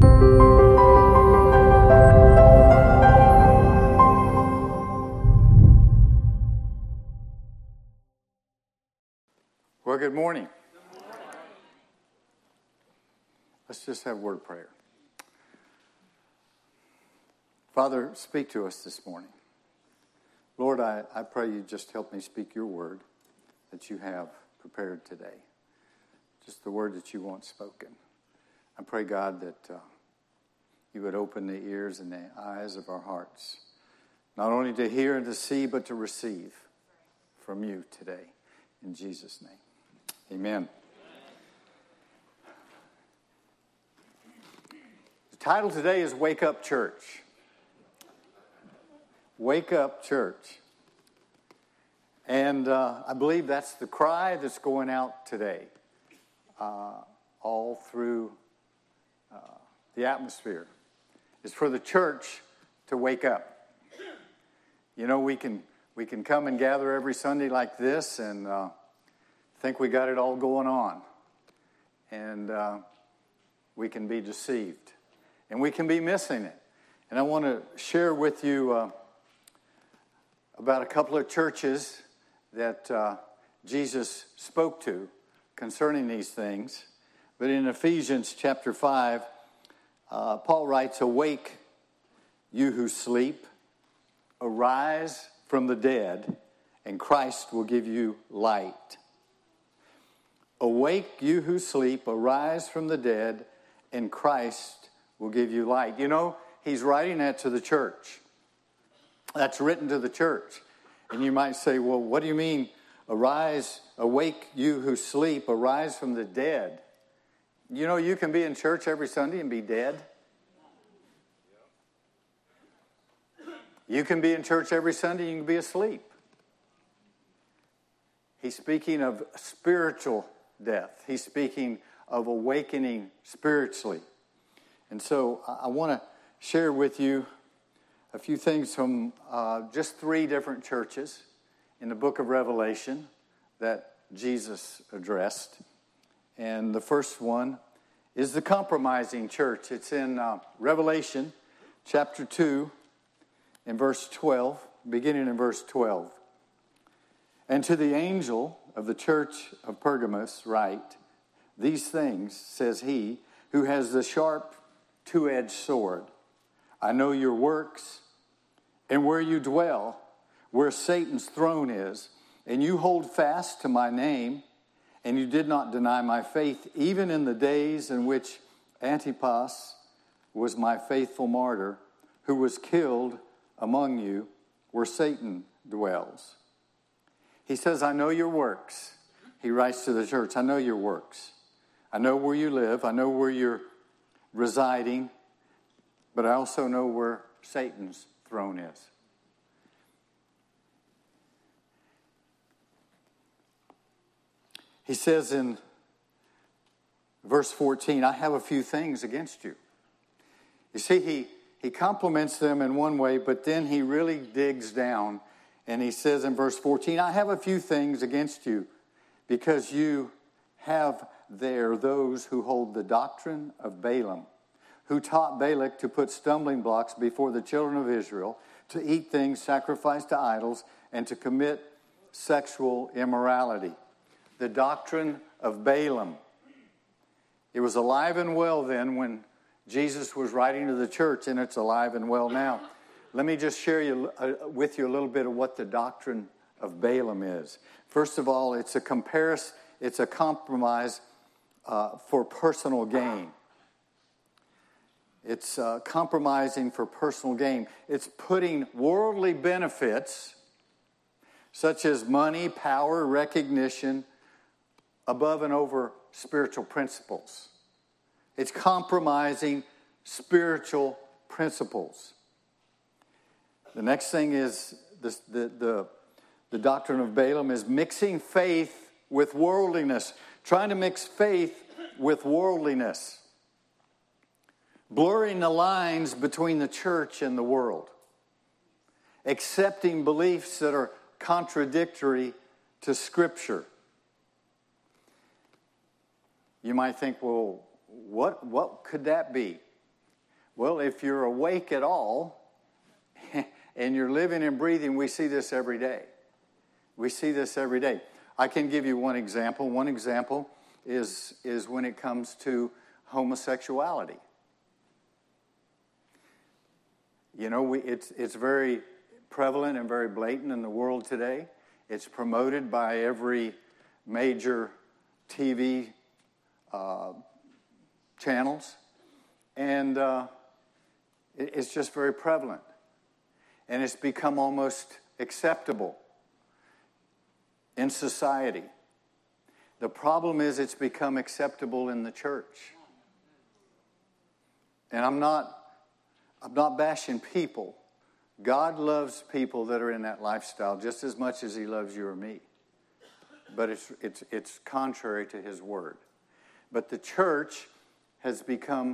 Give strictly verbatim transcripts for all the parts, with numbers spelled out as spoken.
Well, good morning. Good morning. Let's just have a word of prayer. Father, speak to us this morning. Lord, I, I pray you just help me speak your word that you have prepared today. Just the word that you want spoken. I pray, God, that uh, you would open the ears and the eyes of our hearts, not only to hear and to see, but to receive from you today. In Jesus' name. Amen. The title today is Wake Up Church. Wake Up Church. And uh, I believe that's the cry that's going out today, uh, all through uh, the atmosphere. It's for the church to wake up. You know, we can we can come and gather every Sunday like this and uh, think we got it all going on. And uh, we can be deceived. And we can be missing it. And I want to share with you uh, about a couple of churches that uh, Jesus spoke to concerning these things. But in Ephesians chapter five, uh, Paul writes, "Awake, you who sleep, arise from the dead, and Christ will give you light." Awake, you who sleep, arise from the dead, and Christ will give you light. You know, he's writing that to the church. That's written to the church. And you might say, well, what do you mean, arise, awake, you who sleep, arise from the dead? You know, you can be in church every Sunday and be dead. You can be in church every Sunday and you can be asleep. He's speaking of spiritual death. He's speaking of awakening spiritually. And so I want to share with you a few things from uh, just three different churches in the book of Revelation that Jesus addressed. And the first one is the compromising church. It's in uh, Revelation chapter two in verse twelve, beginning in verse twelve. "And to the angel of the church of Pergamos write, these things, says he, who has the sharp two-edged sword. I know your works, and where you dwell, where Satan's throne is, and you hold fast to my name, and you did not deny my faith, even in the days in which Antipas was my faithful martyr, who was killed among you, where Satan dwells." He says, I know your works. He writes to the church, I know your works. I know where you live. I know where you're residing. But I also know where Satan's throne is. He says in verse fourteen, I have a few things against you. You see, he, he compliments them in one way, but then he really digs down. And he says in verse fourteen, I have a few things against you, because you have there those who hold the doctrine of Balaam, who taught Balak to put stumbling blocks before the children of Israel, to eat things sacrificed to idols, and to commit sexual immorality. The doctrine of Balaam. It was alive and well then when Jesus was writing to the church, and it's alive and well now. Let me just share you, uh, with you a little bit of what the doctrine of Balaam is. First of all, it's a comparison, it's a compromise uh, for personal gain. It's uh, compromising for personal gain. It's putting worldly benefits, such as money, power, recognition, above and over spiritual principles. It's compromising spiritual principles. The next thing is this, the, the, the doctrine of Balaam is mixing faith with worldliness, trying to mix faith with worldliness, blurring the lines between the church and the world, accepting beliefs that are contradictory to Scripture. You might think, well, what, what could that be? Well, if you're awake at all and you're living and breathing, we see this every day. We see this every day. I can give you one example. One example is, is when it comes to homosexuality. You know, we, it's, it's very prevalent and very blatant in the world today. It's promoted by every major T V uh, channels. And uh, it, it's just very prevalent. And it's become almost acceptable in society. The problem is it's become acceptable in the church. And I'm not, I'm not bashing people. God loves people that are in that lifestyle just as much as he loves you or me. But it's, it's, it's contrary to his word. But the church has become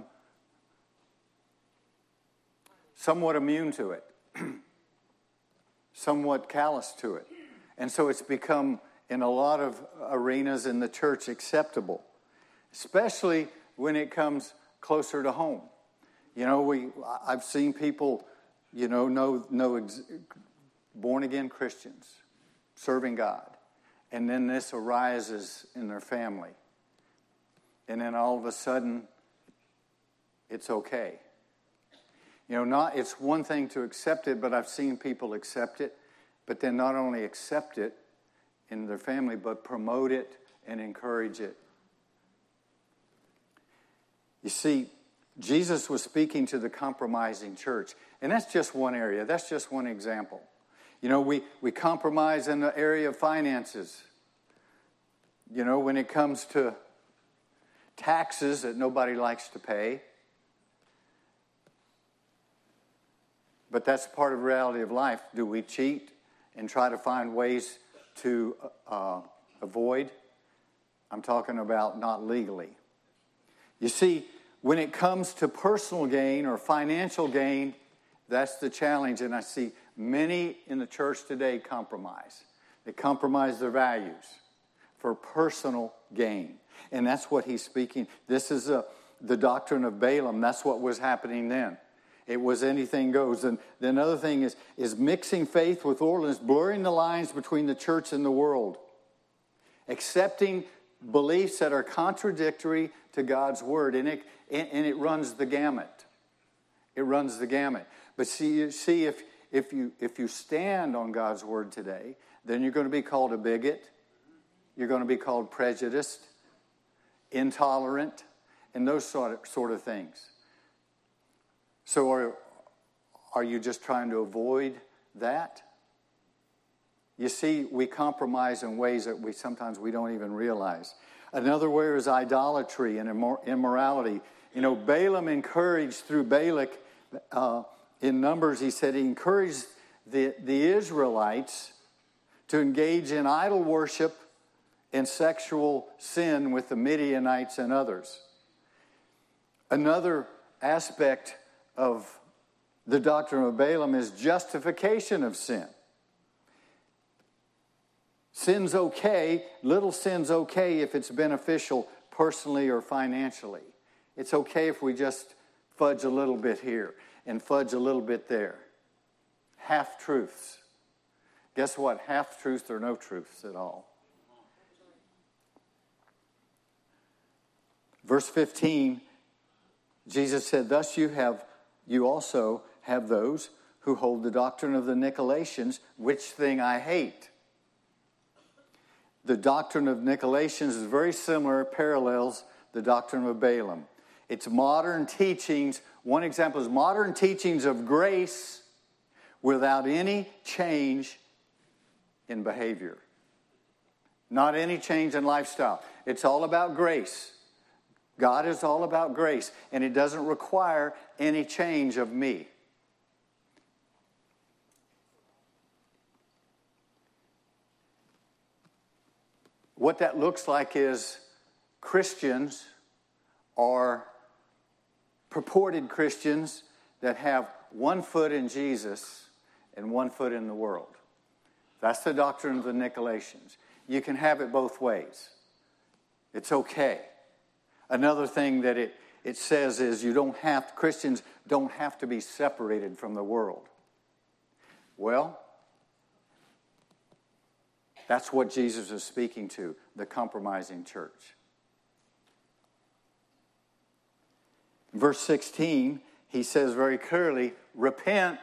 somewhat immune to it, somewhat callous to it. And so it's become, in a lot of arenas in the church, acceptable, especially when it comes closer to home. You know, we I've seen people, you know, know, know ex- born-again Christians serving God. And then this arises in their family. And then all of a sudden, it's okay. You know, not it's one thing to accept it, but I've seen people accept it, but then not only accept it in their family, but promote it and encourage it. You see, Jesus was speaking to the compromising church, and that's just one area. That's just one example. You know, we, we compromise in the area of finances. You know, when it comes to taxes that nobody likes to pay. But that's part of the reality of life. Do we cheat and try to find ways to uh, avoid? I'm talking about not legally. You see, when it comes to personal gain or financial gain, that's the challenge. And I see many in the church today compromise. They compromise their values for personal gain. And that's what he's speaking. This is a, the doctrine of Balaam. That's what was happening then. It was anything goes. And the another thing is, is mixing faith with worldliness, blurring the lines between the church and the world. Accepting beliefs that are contradictory to God's word. And it, and it runs the gamut. It runs the gamut. But see, see if, if, you, if you stand on God's word today, then you're going to be called a bigot. You're going to be called prejudiced, intolerant, and those sort of, sort of things. So are, are you just trying to avoid that? You see, we compromise in ways that we sometimes we don't even realize. Another way is idolatry and immor- immorality. You know, Balaam encouraged through Balak, uh, in Numbers, he said he encouraged the, the Israelites to engage in idol worship and sexual sin with the Midianites and others. Another aspect of the doctrine of Balaam is justification of sin. Sin's okay, little sin's okay if it's beneficial personally or financially. It's okay if we just fudge a little bit here and fudge a little bit there. Half-truths. Guess what? Half-truths are no truths at all. Verse fifteen, Jesus said, thus you have, you also have those who hold the doctrine of the Nicolaitans, which thing I hate. The doctrine of Nicolaitans is very similar, parallels the doctrine of Balaam. It's modern teachings. One example is modern teachings of grace without any change in behavior. Not any change in lifestyle. It's all about grace. God is all about grace, and it doesn't require any change of me. What that looks like is Christians are purported Christians that have one foot in Jesus and one foot in the world. That's the doctrine of the Nicolaitans. You can have it both ways. It's okay. Another thing that it, it says is you don't have, Christians don't have to be separated from the world. Well, that's what Jesus is speaking to, the compromising church. Verse sixteen, he says very clearly, repent.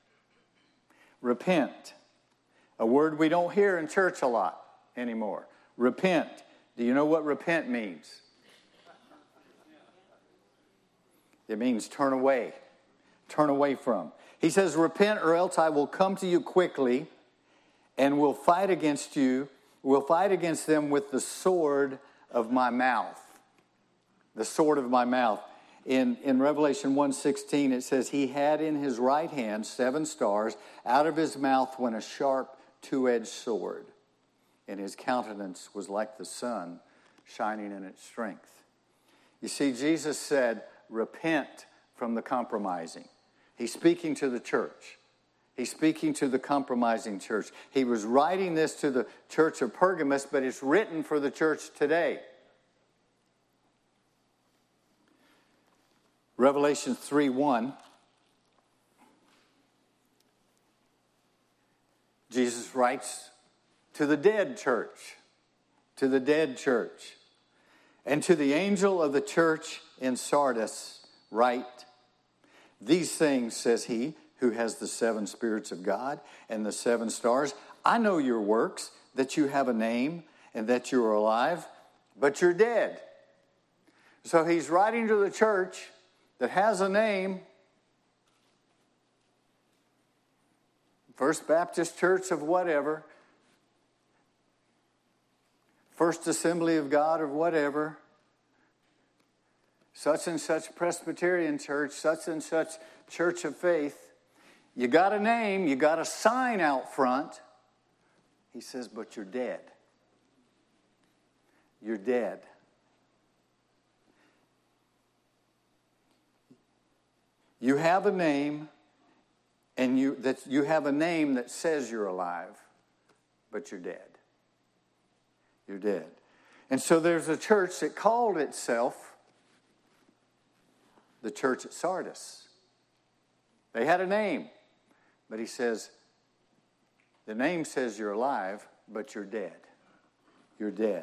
Repent. A word we don't hear in church a lot anymore. Repent. Do you know what repent means? It means turn away. Turn away from. He says, repent or else I will come to you quickly and will fight against you, will fight against them with the sword of my mouth. The sword of my mouth. In, in Revelation one sixteen, it says, he had in his right hand seven stars. Out of his mouth went a sharp two-edged sword. And his countenance was like the sun shining in its strength. You see, Jesus said, repent from the compromising. He's speaking to the church. He's speaking to the compromising church. He was writing this to the church of Pergamos, but it's written for the church today. Revelation three one. Jesus writes to the dead church, to the dead church, and to the angel of the church in Sardis write, these things, says he, who has the seven spirits of God and the seven stars. I know your works, that you have a name and that you are alive, but you're dead. So he's writing to the church that has a name, First Baptist Church of whatever, First Assembly of God or whatever, such and such Presbyterian church, such and such church of faith. You got a name, you got a sign out front. He says, but you're dead. You're dead. You have a name, and you that you have a name that says you're alive, but you're dead. You're dead. And so there's a church that called itself the church at Sardis. They had a name, but he says, the name says you're alive, but you're dead. You're dead.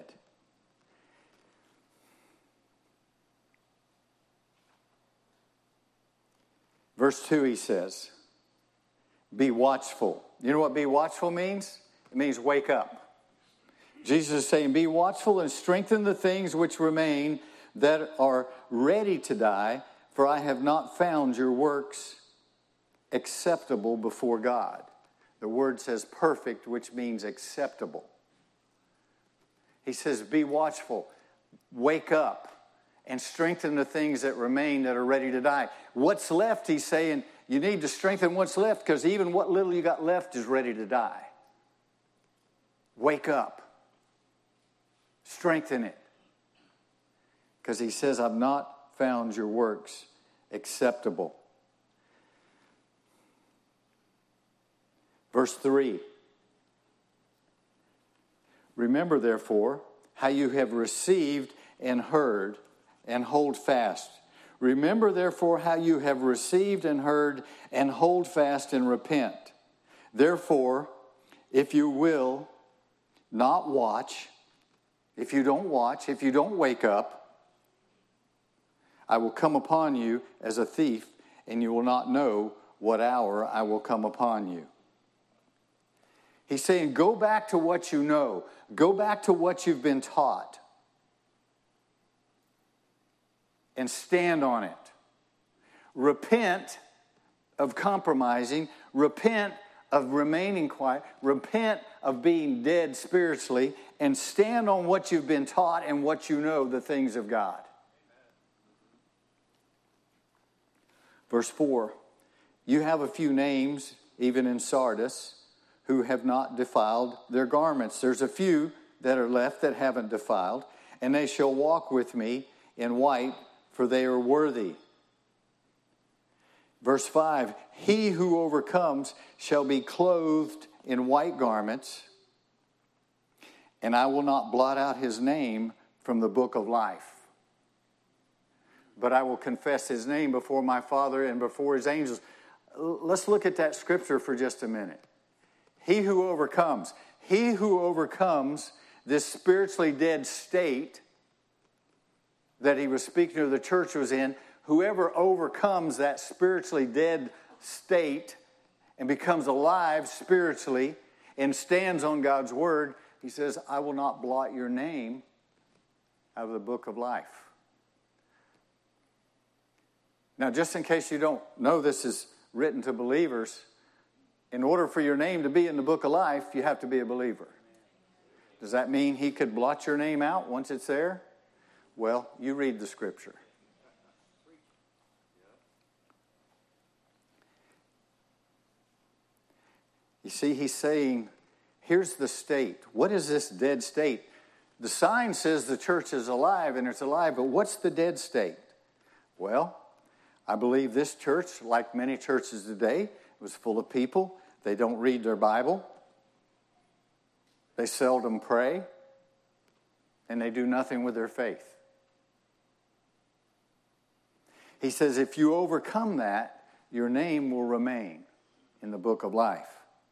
Verse two, he says, be watchful. You know what be watchful means? It means wake up. Jesus is saying, be watchful and strengthen the things which remain that are ready to die, for I have not found your works acceptable before God. The word says perfect, which means acceptable. He says, be watchful, wake up, and strengthen the things that remain that are ready to die. What's left, he's saying, you need to strengthen what's left, because even what little you got left is ready to die. Wake up. Strengthen it. Because he says, I've not found your works acceptable. Verse three. Remember, therefore, how you have received and heard, and hold fast. Remember, therefore, how you have received and heard, and hold fast and repent. Therefore, if you will not watch, if you don't watch, if you don't wake up, I will come upon you as a thief, and you will not know what hour I will come upon you. He's saying, go back to what you know. Go back to what you've been taught. And stand on it. Repent of compromising. Repent of remaining quiet. Repent of being dead spiritually. And stand on what you've been taught and what you know, the things of God. Verse four. You have a few names, even in Sardis, who have not defiled their garments. There's a few that are left that haven't defiled. And they shall walk with me in white, for they are worthy. Verse five, he who overcomes shall be clothed in white garments, and I will not blot out his name from the book of life. but I will confess his name before my Father and before his angels. Let's look at that scripture for just a minute. He who overcomes, he who overcomes this spiritually dead state that he was speaking to, the church was in, whoever overcomes that spiritually dead state and becomes alive spiritually and stands on God's word, he says, I will not blot your name out of the book of life. Now, just in case you don't know this is written to believers, in order for your name to be in the book of life, you have to be a believer. Does that mean he could blot your name out once it's there? Well, you read the scripture. You see, he's saying, here's the state. What is this dead state? The sign says the church is alive, and it's alive, but what's the dead state? Well, I believe this church, like many churches today, was full of people. They don't read their Bible. They seldom pray. And they do nothing with their faith. He says, if you overcome that, your name will remain in the book of life.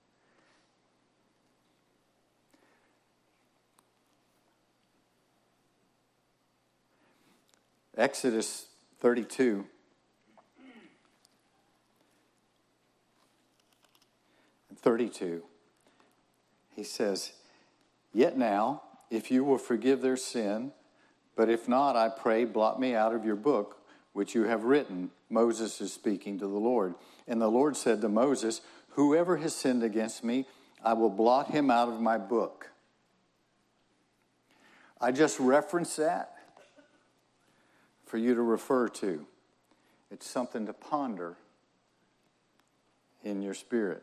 Exodus thirty-two. thirty-two. He says, yet now, if you will forgive their sin, but if not, I pray, blot me out of your book, which you have written. Moses is speaking to the Lord. And the Lord said to Moses, whoever has sinned against me, I will blot him out of my book. I just referenced that for you to refer to. It's something to ponder in your spirit.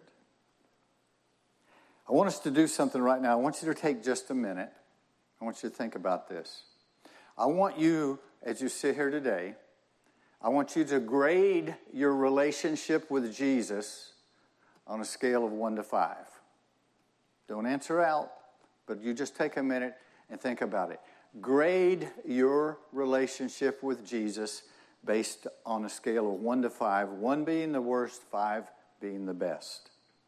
I want us to do something right now. I want you to take just a minute. I want you to think about this. I want you, as you sit here today, I want you to grade your relationship with Jesus on a scale of one to five. Don't answer out, but you just take a minute and think about it. Grade your relationship with Jesus based on a scale of one to five, one being the worst, five being the best.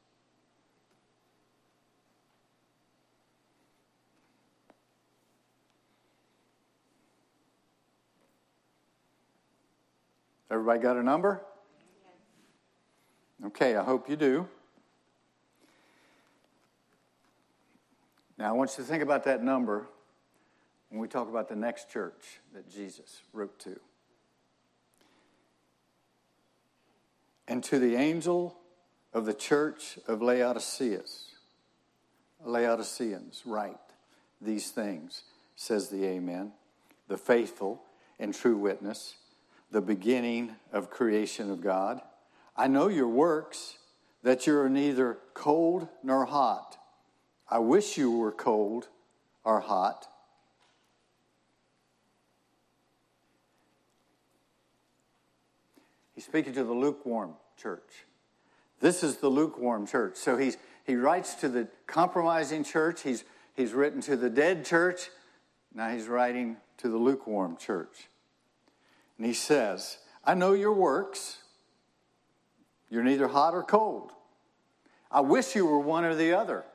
Everybody got a number? Okay, I hope you do. Now, I want you to think about that number when we talk about the next church that Jesus wrote to. And to the angel of the church of Laodiceans, Laodiceans, write these things, says the Amen, the faithful and true witness, the beginning of creation of God. I know your works, that you are neither cold nor hot. I wish you were cold or hot. He's speaking to the lukewarm church. This is the lukewarm church. So he's he writes to the compromising church. He's he's written to the dead church. Now he's writing to the lukewarm church. And he says, I know your works. You're neither hot or cold. I wish you were one or the other.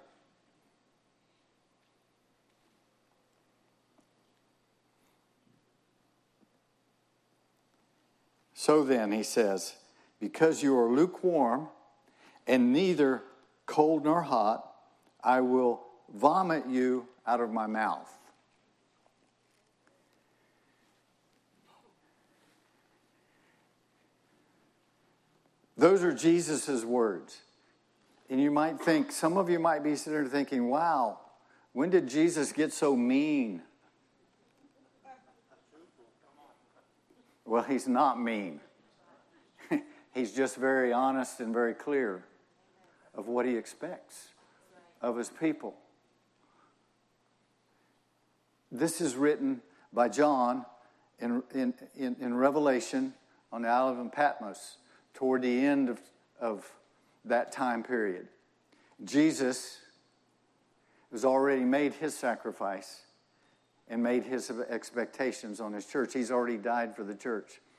So then, he says, because you are lukewarm and neither cold nor hot, I will vomit you out of my mouth. Those are Jesus' words. And you might think, some of you might be sitting there thinking, wow, when did Jesus get so mean? Well, he's not mean. He's just very honest and very clear of what he expects of his people. This is written by John in, in, in, in Revelation on the island of Patmos toward the end of, of that time period. Jesus has already made his sacrifice and made his expectations on his church. He's already died for the church.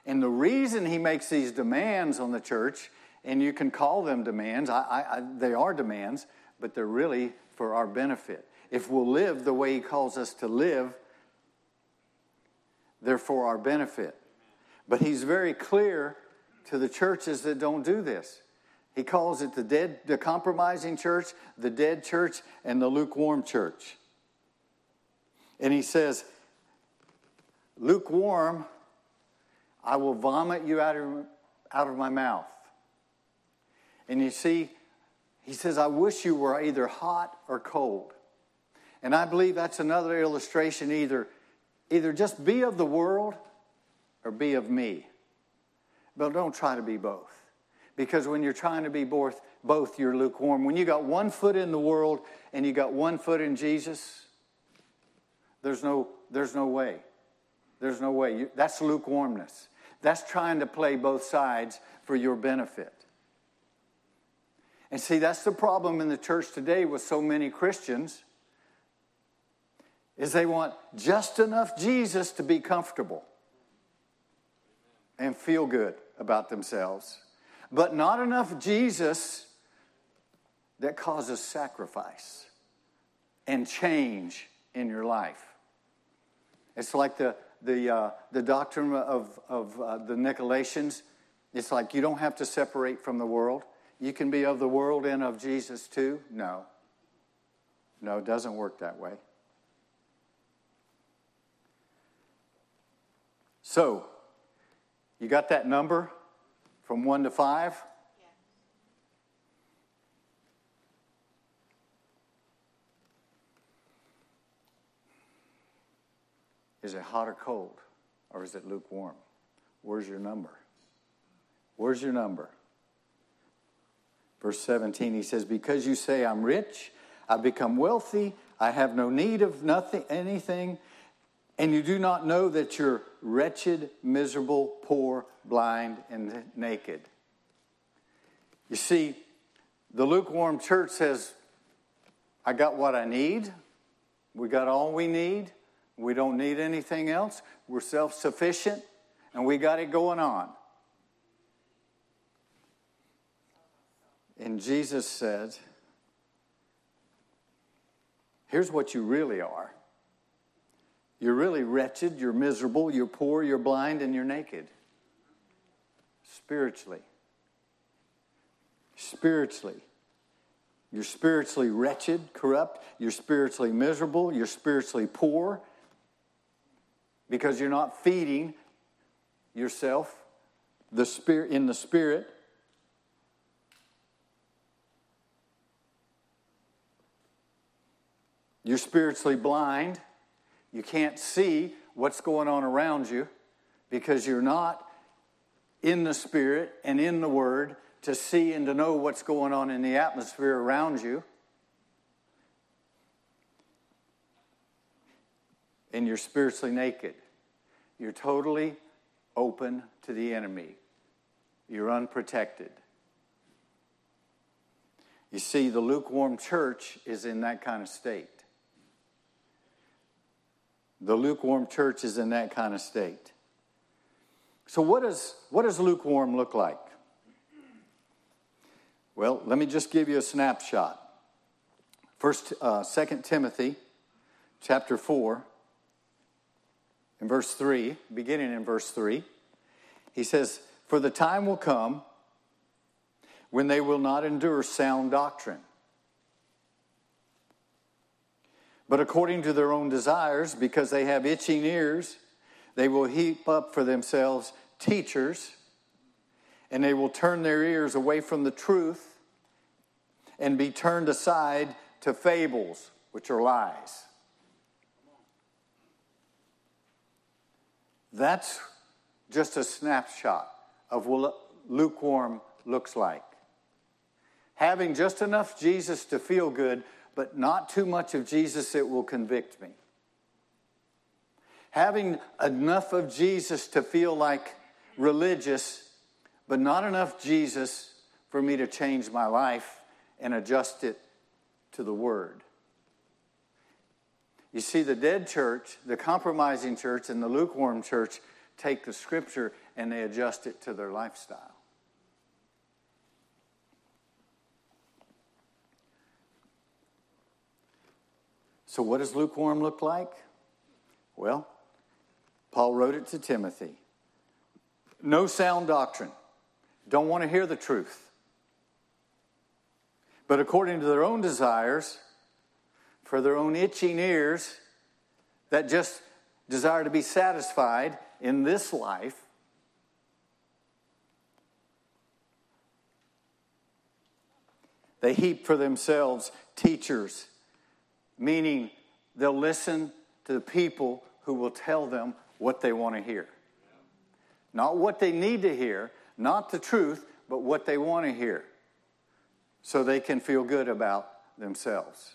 And the reason he makes these demands on the church, and you can call them demands, I, I, I, they are demands, but they're really for our benefit. If we'll live the way he calls us to live, they're for our benefit. But he's very clear to the churches that don't do this. He calls it the dead, the compromising church, the dead church, and the lukewarm church. And he says, lukewarm, I will vomit you out of, out of my mouth. And you see, he says, I wish you were either hot or cold. And I believe that's another illustration, either, either just be of the world or be of me. But don't try to be both. Because when you're trying to be both, both you're lukewarm. When you got one foot in the world and you got one foot in Jesus, there's no, there's no way. There's no way. You, that's lukewarmness. That's trying to play both sides for your benefit. And see, that's the problem in the church today with so many Christians, is they want just enough Jesus to be comfortable and feel good about themselves, but not enough Jesus that causes sacrifice and change in your life. It's like the the uh, the doctrine of of uh, the Nicolaitans. It's like you don't have to separate from the world. You can be of the world and of Jesus too. No, no, it doesn't work that way. So, you got that number from one to five? Is it hot or cold? Or is it lukewarm? Where's your number? Where's your number? Verse seventeen, he says, because you say I'm rich, I've become wealthy, I have no need of nothing, anything, and you do not know that you're wretched, miserable, poor, blind, and naked. You see, the lukewarm church says, I got what I need. We got all we need. We don't need anything else. We're self-sufficient, and we got it going on. And Jesus said, here's what you really are. You're really wretched, you're miserable, you're poor, you're blind, and you're naked. Spiritually. Spiritually. You're spiritually wretched, corrupt. You're spiritually miserable. You're spiritually poor. Because you're not feeding yourself the spirit in the Spirit. You're spiritually blind. You can't see what's going on around you because you're not in the Spirit and in the Word to see and to know what's going on in the atmosphere around you. And you're spiritually naked. You're totally open to the enemy. You're unprotected. You see, the lukewarm church is in that kind of state. The lukewarm church is in that kind of state. So what does, what does lukewarm look like? Well, let me just give you a snapshot. First, uh, Second Timothy chapter four, in verse three, beginning in verse three, he says, for the time will come when they will not endure sound doctrine, but according to their own desires, because they have itching ears, they will heap up for themselves teachers, and they will turn their ears away from the truth and be turned aside to fables, which are lies. That's just a snapshot of what lukewarm looks like. Having just enough Jesus to feel good, but not too much of Jesus that will convict me. Having enough of Jesus to feel like religious, but not enough Jesus for me to change my life and adjust it to the Word. You see, the dead church, the compromising church, and the lukewarm church take the Scripture and they adjust it to their lifestyle. So what does lukewarm look like? Well, Paul wrote it to Timothy. No sound doctrine. Don't want to hear the truth. But according to their own desires, for their own itching ears, that just desire to be satisfied in this life, they heap for themselves teachers, meaning they'll listen to the people who will tell them what they want to hear. Not what they need to hear, not the truth, but what they want to hear, so they can feel good about themselves.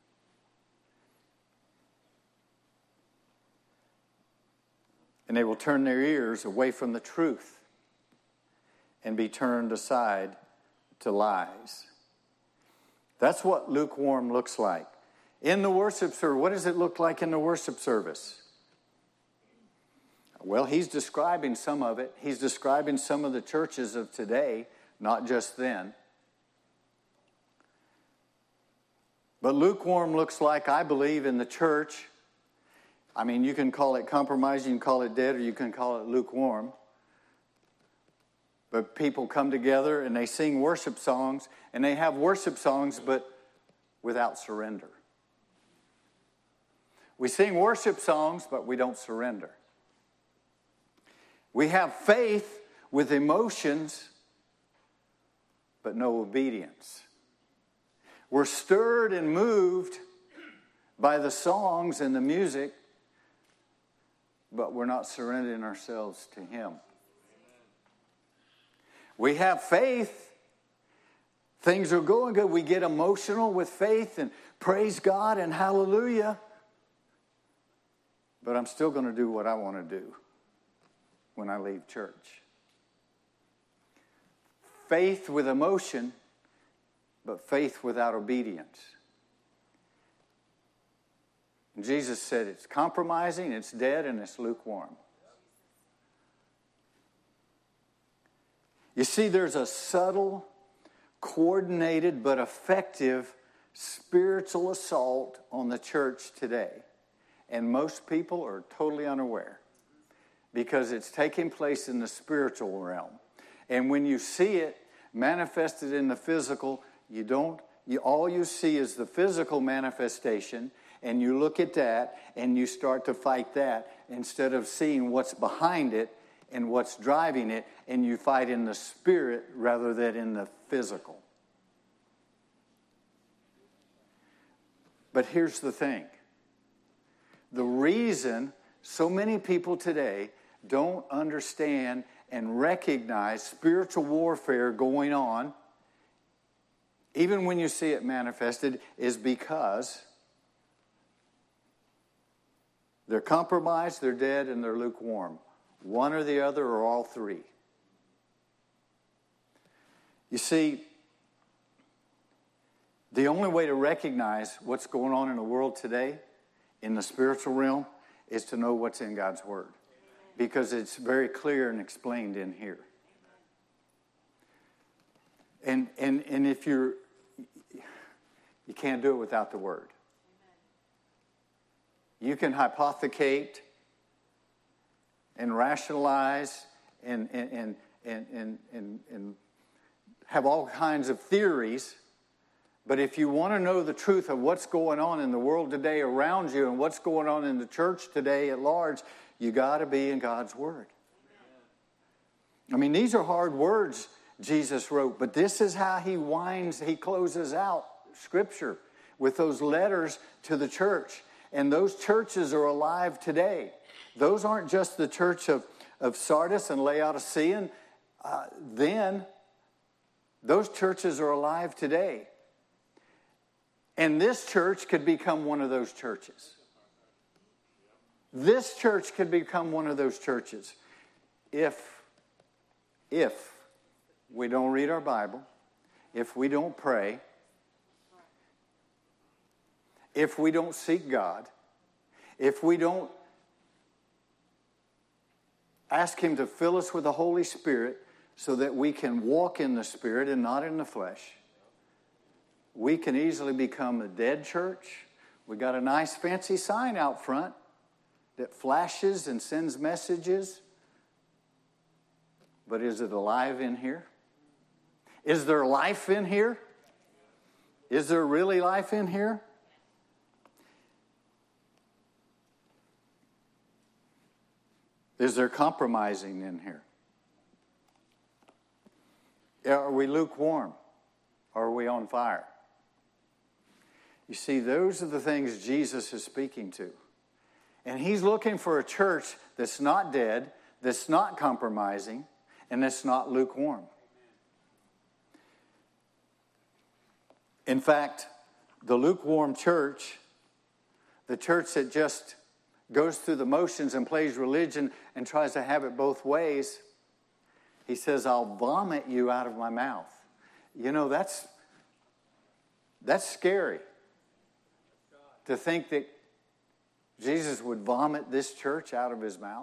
And they will turn their ears away from the truth and be turned aside to lies. That's what lukewarm looks like. In the worship service, what does it look like in the worship service? Well, he's describing some of it. He's describing some of the churches of today, not just then. But lukewarm looks like, I believe, in the church. I mean, you can call it compromise, you can call it dead, or you can call it lukewarm. But people come together and they sing worship songs, and they have worship songs, but without surrender. We sing worship songs, but we don't surrender. We have faith with emotions, but no obedience. We're stirred and moved by the songs and the music, but we're not surrendering ourselves to Him. We have faith. Things are going good. We get emotional with faith and praise God and hallelujah. But I'm still going to do what I want to do when I leave church. Faith with emotion, but faith without obedience. And Jesus said it's compromising, it's dead, and it's lukewarm. You see, there's a subtle, coordinated, but effective spiritual assault on the church today. And most people are totally unaware because it's taking place in the spiritual realm. And when you see it manifested in the physical, you don't, you, all you see is the physical manifestation, and you look at that and you start to fight that instead of seeing what's behind it and what's driving it, and you fight in the spirit rather than in the physical. But here's the thing. The reason so many people today don't understand and recognize spiritual warfare going on, even when you see it manifested, is because they're compromised, they're dead, and they're lukewarm. One or the other, or all three. You see, the only way to recognize what's going on in the world today, in the spiritual realm, is to know what's in God's Word. Because it's very clear and explained in here. And and and if you're, you can't do it without the Word. You can hypothecate and rationalize and and and and and, and, and have all kinds of theories. But if you want to know the truth of what's going on in the world today around you and what's going on in the church today at large, you got to be in God's Word. I mean, these are hard words Jesus wrote, but this is how he winds, he closes out Scripture with those letters to the church. And those churches are alive today. Those aren't just the church of, of Sardis and Laodicean. Uh, then, those churches are alive today. And this church could become one of those churches. This church could become one of those churches if, if we don't read our Bible, if we don't pray, if we don't seek God, if we don't ask Him to fill us with the Holy Spirit so that we can walk in the Spirit and not in the flesh, we can easily become a dead church. We got a nice fancy sign out front that flashes and sends messages. But is it alive in here? Is there life in here? Is there really life in here? Is there compromising in here? Are we lukewarm? Or are we on fire? You see, those are the things Jesus is speaking to. And He's looking for a church that's not dead, that's not compromising, and that's not lukewarm. In fact, the lukewarm church, the church that just goes through the motions and plays religion and tries to have it both ways, He says, I'll vomit you out of my mouth. You know, that's, that's scary. To think that Jesus would vomit this church out of His mouth.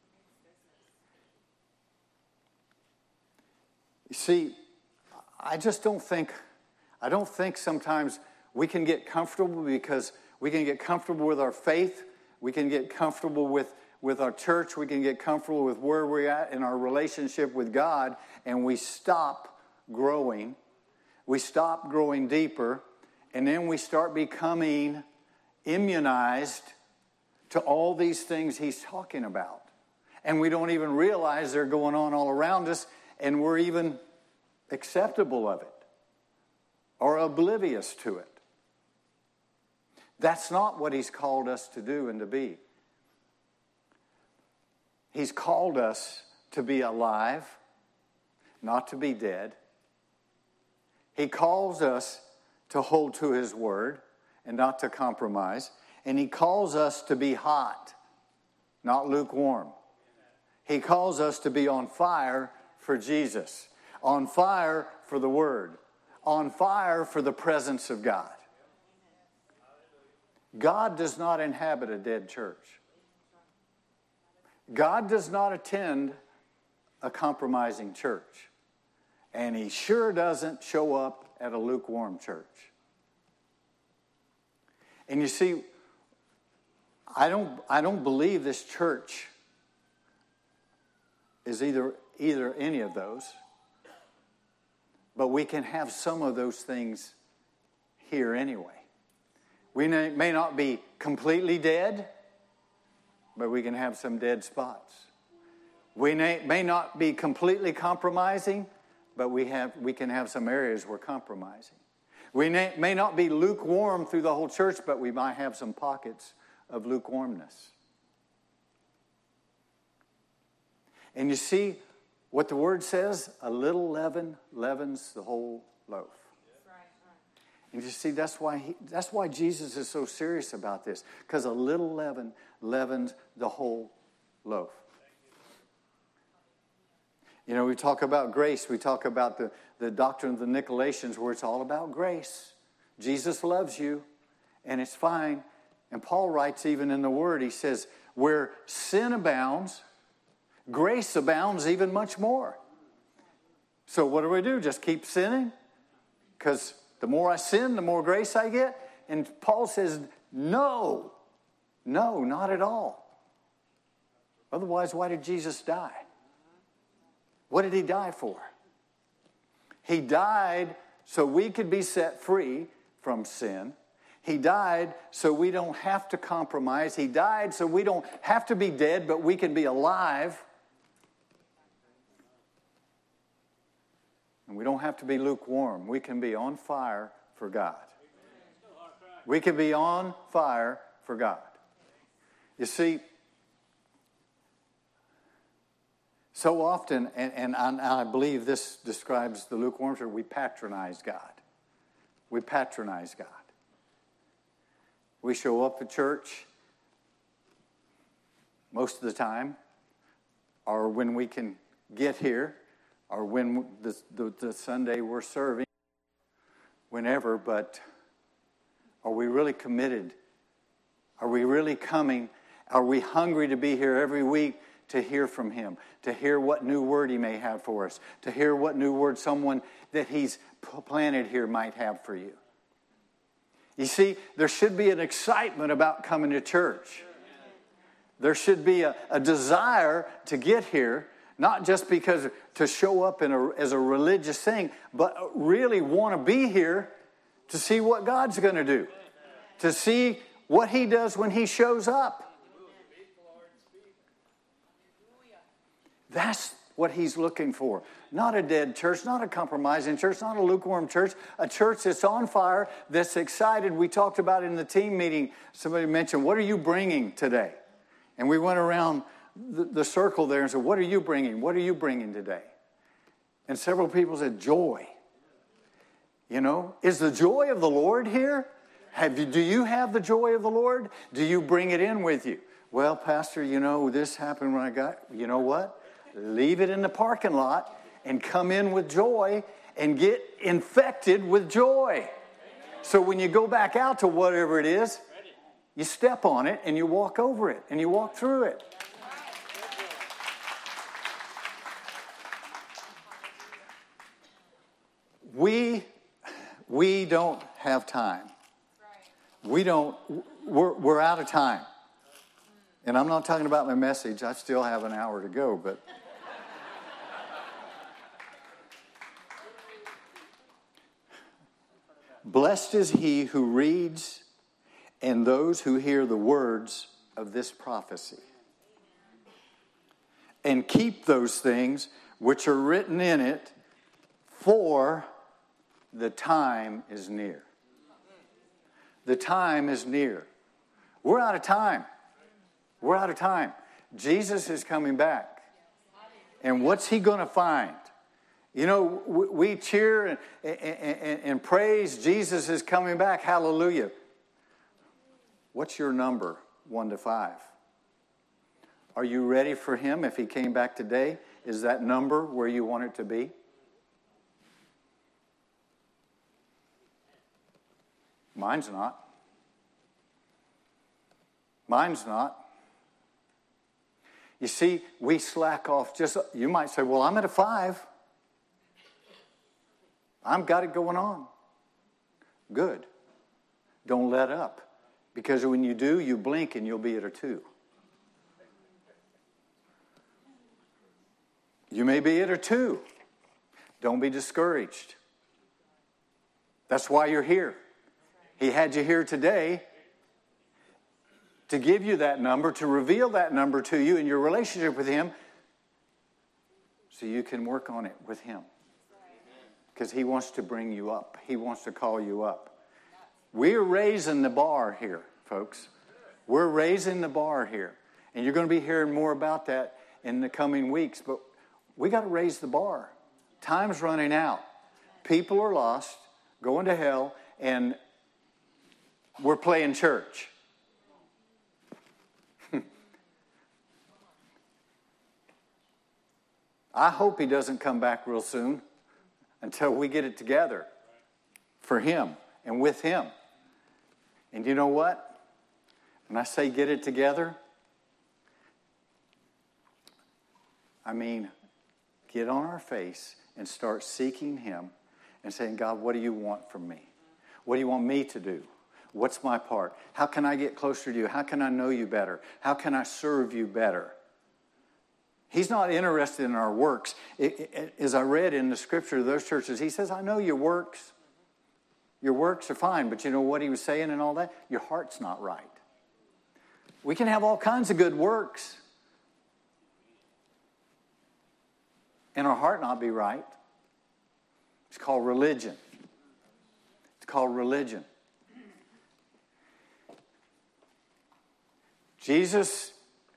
You see, I just don't think, I don't think sometimes we can get comfortable because we can get comfortable with our faith. We can get comfortable with, with our church. We can get comfortable with where we're at in our relationship with God. And we stop growing. We stop growing deeper. And then we start becoming immunized to all these things He's talking about. And we don't even realize they're going on all around us, and we're even acceptable of it or oblivious to it. That's not what He's called us to do and to be. He's called us to be alive, not to be dead. He calls us to hold to His word and not to compromise. And He calls us to be hot, not lukewarm. He calls us to be on fire for Jesus, on fire for the Word, on fire for the presence of God. God does not inhabit a dead church. God does not attend a compromising church. And He sure doesn't show up at a lukewarm church. And you see, I don't, I don't believe this church is either, either any of those. But we can have some of those things here anyway. We may not be completely dead, but we can have some dead spots. We may, may not be completely compromising, but we, have, we can have some areas we're compromising. We may, may not be lukewarm through the whole church, but we might have some pockets of lukewarmness. And you see what the Word says? A little leaven leavens the whole loaf. And you see, that's why he, that's why Jesus is so serious about this. Because a little leaven leavens the whole loaf. You know, we talk about grace. We talk about the, the doctrine of the Nicolaitans, where it's all about grace. Jesus loves you, and it's fine. And Paul writes even in the Word, he says, where sin abounds, grace abounds even much more. So what do we do? Just keep sinning? Because the more I sin, the more grace I get? And Paul says, no. No, not at all. Otherwise, why did Jesus die? What did He die for? He died so we could be set free from sin. He died so we don't have to compromise. He died so we don't have to be dead, but we can be alive. And we don't have to be lukewarm. We can be on fire for God. We can be on fire for God. You see, so often, and, and I, I believe this describes the lukewarm church, we patronize God. We patronize God. We show up at church most of the time, or when we can get here, or when the, the, the Sunday we're serving, whenever, but are we really committed? Are we really coming? Are we hungry to be here every week to hear from him, to hear what new word he may have for us, to hear what new word someone that he's planted here might have for you. You see, there should be an excitement about coming to church. There should be a, a desire to get here, not just because to show up in a, as a religious thing, but really want to be here to see what God's going to do, to see what he does when he shows up. That's what he's looking for. Not a dead church, not a compromising church, not a lukewarm church, a church that's on fire, that's excited. We talked about in the team meeting, somebody mentioned, what are you bringing today? And we went around the, the circle there and said, what are you bringing? What are you bringing today? And several people said, joy. You know, is the joy of the Lord here? Have you, do you have the joy of the Lord? Do you bring it in with you? Well, Pastor, you know, this happened when I got, you know what? Leave it in the parking lot and come in with joy and get infected with joy. So when you go back out to whatever it is, you step on it and you walk over it and you walk through it. We, we don't have time. We don't, we're, we're out of time. And I'm not talking about my message. I still have an hour to go, but blessed is he who reads and those who hear the words of this prophecy and keep those things which are written in it, for the time is near. The time is near. We're out of time. We're out of time. Jesus is coming back. And what's he going to find? You know, we cheer and, and, and, and praise Jesus is coming back. Hallelujah. What's your number, one to five? Are you ready for him if he came back today? Is that number where you want it to be? Mine's not. Mine's not. You see, we slack off just, you might say, well, I'm at a five. I've got it going on. Good. Don't let up. Because when you do, you blink and you'll be at a two. You may be at a two. Don't be discouraged. That's why you're here. He had you here today to give you that number, to reveal that number to you in your relationship with him so you can work on it with him. Because he wants to bring you up. He wants to call you up. We're raising the bar here, folks. We're raising the bar here. And you're going to be hearing more about that in the coming weeks. But we got to raise the bar. Time's running out. People are lost, going to hell, and we're playing church. I hope he doesn't come back real soon until we get it together for him and with him. And you know what? When I say get it together, I mean get on our face and start seeking him and saying, God, what do you want from me? What do you want me to do? What's my part? How can I get closer to you? How can I know you better? How can I serve you better? He's not interested in our works. It, it, as I read in the scripture of those churches, he says, I know your works. Your works are fine, but you know what he was saying and all that? Your heart's not right. We can have all kinds of good works and our heart not be right. It's called religion. It's called religion. Jesus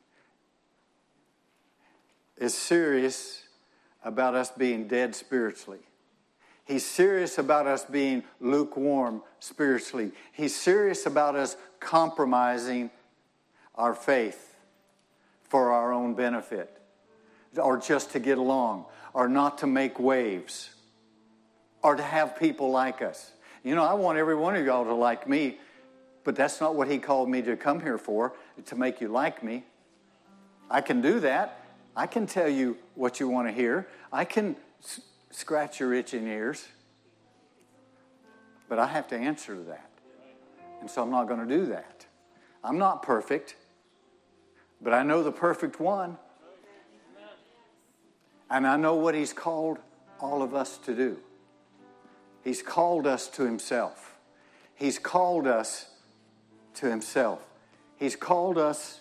is serious about us being dead spiritually. He's serious about us being lukewarm spiritually. He's serious about us compromising our faith for our own benefit, or just to get along, or not to make waves, or to have people like us. You know, I want every one of y'all to like me, but that's not what he called me to come here for, to make you like me. I can do that. I can tell you what you want to hear. I can s- scratch your itching ears. But I have to answer to that. And so I'm not going to do that. I'm not perfect. But I know the perfect one. And I know what he's called all of us to do. He's called us to himself. He's called us to himself. He's called us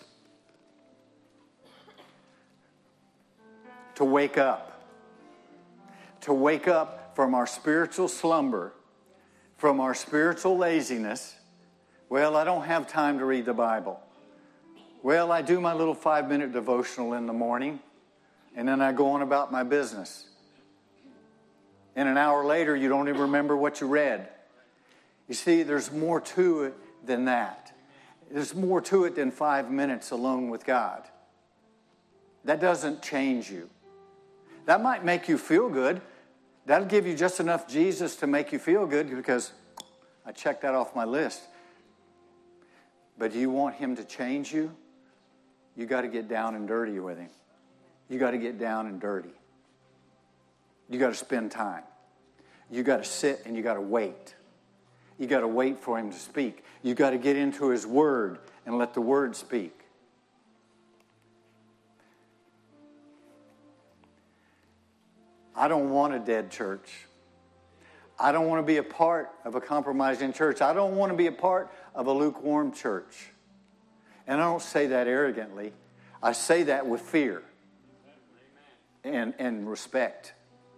to wake up. To wake up from our spiritual slumber, from our spiritual laziness. Well, I don't have time to read the Bible. Well, I do my little five-minute devotional in the morning, and then I go on about my business. And an hour later, you don't even remember what you read. You see, there's more to it than that. There's more to it than five minutes alone with God. That doesn't change you. That might make you feel good. That'll give you just enough Jesus to make you feel good because I checked that off my list. But do you want him to change you? You got to get down and dirty with him. You got to get down and dirty. You got to spend time. You got to sit and you got to wait. You got to wait for him to speak. You got to get into his word and let the word speak. I don't want a dead church. I don't want to be a part of a compromising church. I don't want to be a part of a lukewarm church. And I don't say that arrogantly. I say that with fear and, and respect.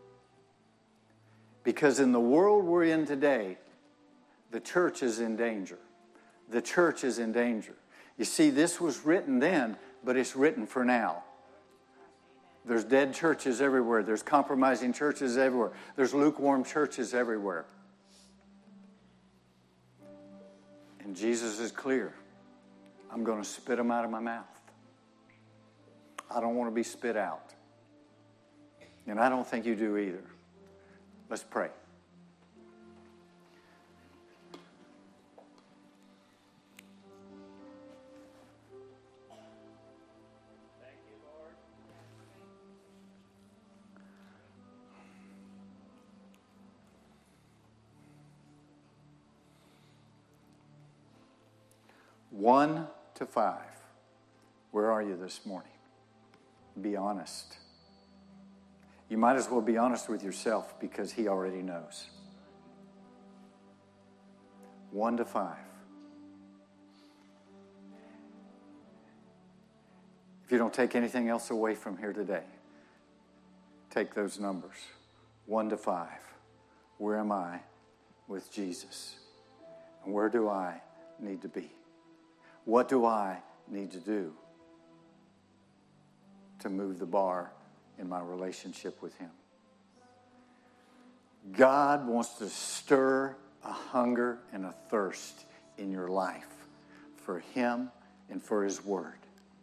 Because in the world we're in today, the church is in danger. The church is in danger. You see, this was written then, but it's written for now. There's dead churches everywhere. There's compromising churches everywhere. There's lukewarm churches everywhere. And Jesus is clear. I'm going to spit them out of my mouth. I don't want to be spit out. And I don't think you do either. Let's pray. Thank you, Lord. One to five. Where are you this morning? Be honest. You might as well be honest with yourself because he already knows. One to five. If you don't take anything else away from here today, take those numbers. One to five. Where am I with Jesus? And where do I need to be? What do I need to do to move the bar in my relationship with him? God wants to stir a hunger and a thirst in your life for him and for his word.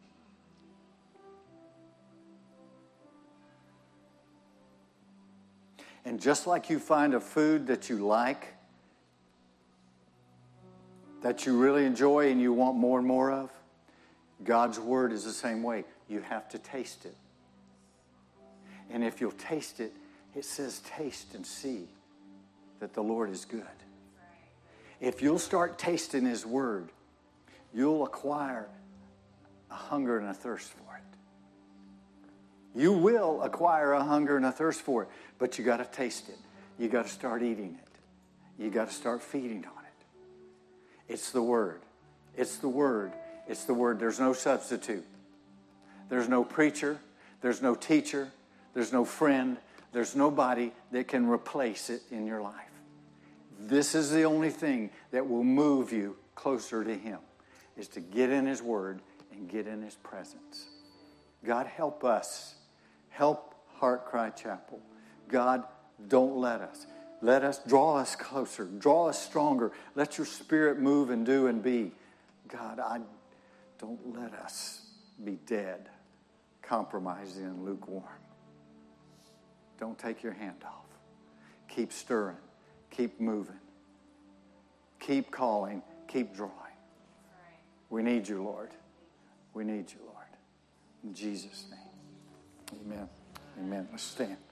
And just like you find a food that you like, that you really enjoy and you want more and more of, God's word is the same way. You have to taste it. And if you'll taste it, it says taste and see that the Lord is good. If you'll start tasting his word, you'll acquire a hunger and a thirst for it. You will acquire a hunger and a thirst for it, but you got to taste it. You got to start eating it. You got to start feeding on it. It's the word. It's the word. It's the word. There's no substitute. There's no preacher. There's no teacher. There's no friend. There's nobody that can replace it in your life. This is the only thing that will move you closer to him, is to get in his word and get in his presence. God, help us. Help Heart Cry Chapel. God, don't let us. Let us, draw us closer. Draw us stronger. Let your spirit move and do and be. God, I don't let us be dead, compromising and lukewarm. Don't take your hand off. Keep stirring. Keep moving. Keep calling. Keep drawing. We need you, Lord. We need you, Lord. In Jesus' name. Amen. Amen. Let's stand.